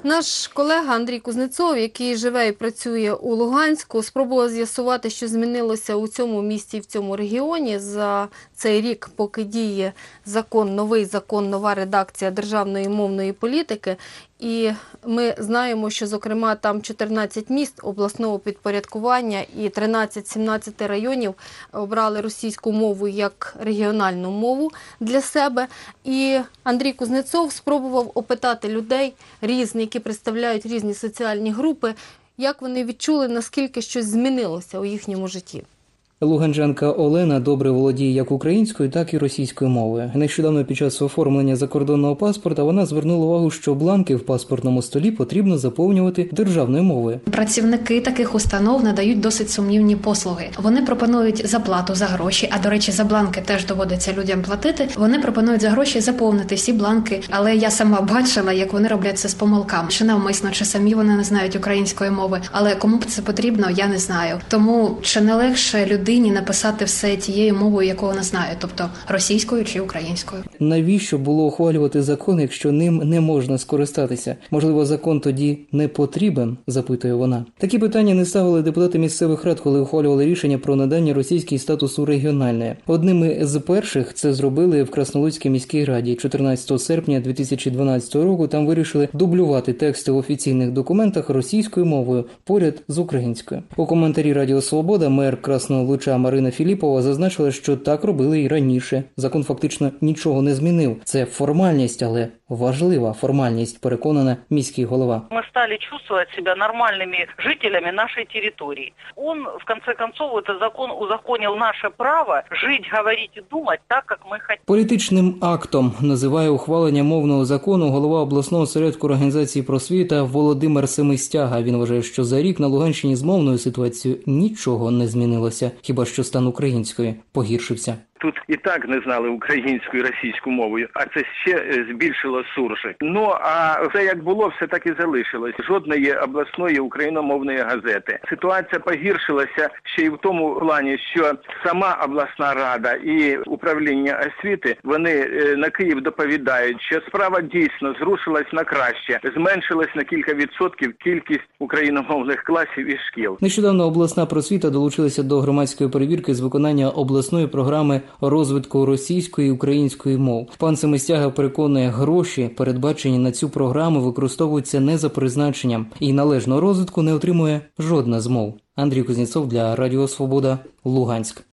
Наш колега Андрій Кузнецов, який живе і працює у Луганську, спробував з'ясувати, що змінилося у цьому місті і в цьому регіоні за цей рік, поки діє закон, новий закон, нова редакція державної мовної політики. І ми знаємо, що, зокрема, там 14 міст обласного підпорядкування і 13-17 районів обрали російську мову як регіональну мову для себе. І Андрій Кузнецов спробував опитати людей різних, які представляють різні соціальні групи, як вони відчули, наскільки щось змінилося у їхньому житті. Луганчанка Олена добре володіє як українською, так і російською мовою. Нещодавно під час оформлення закордонного паспорта вона звернула увагу, що бланки в паспортному столі потрібно заповнювати державною мовою. Працівники таких установ надають досить сумнівні послуги. Вони пропонують заплату за гроші, а, до речі, за бланки теж доводиться людям платити. Вони пропонують за гроші заповнити всі бланки, але я сама бачила, як вони роблять це з помилками. Чи навмисно, чи самі вони не знають української мови, але кому б це потрібно, я не знаю. Тому чи не легше людині написати все тією мовою, яку вона знає, тобто російською чи українською. Навіщо було ухвалювати закон, якщо ним не можна скористатися? Можливо, закон тоді не потрібен, запитує вона. Такі питання не ставили депутати місцевих рад, коли ухвалювали рішення про надання російській статусу регіональної. Одними з перших це зробили в Краснолуцькій міській раді. 14 серпня 2012 року там вирішили дублювати тексти в офіційних документах російською мовою поряд з українською. У коментарі Радіо Свобода мер Краснолуча Марина Філіпова зазначила, що так робили і раніше. Закон фактично нічого не змінив. Це формальність, але важлива формальність, переконана міський голова. Мы стали чувствовать себя нормальными жителями нашей территории. Он, в конце концов, этот закон узаконил наше право жить, говорить и думать так, как мы хотим. Політичним актом називає ухвалення мовного закону голова обласного осередку організації просвіта Володимир Семистяга. Він вважає, що за рік на Луганщині з мовною ситуацією нічого не змінилося, хіба що стан української погіршився. Тут і так не знали українську і російську мовою, а це ще збільшило суржик. Ну, а все як було, все так і залишилось. Жодної обласної україномовної газети. Ситуація погіршилася ще й в тому плані, що сама обласна рада і управління освіти, вони на Київ доповідають, що справа дійсно зрушилась на краще. Зменшилась на кілька відсотків кількість україномовних класів і шкіл. Нещодавно обласна просвіта долучилася до громадської перевірки з виконання обласної програми розвитку російської і української мов. Пан Семистяга переконує, гроші, передбачені на цю програму, використовуються не за призначенням і належного розвитку не отримує жодна з мов. Андрій Кузнецов для Радіо Свобода, Луганськ.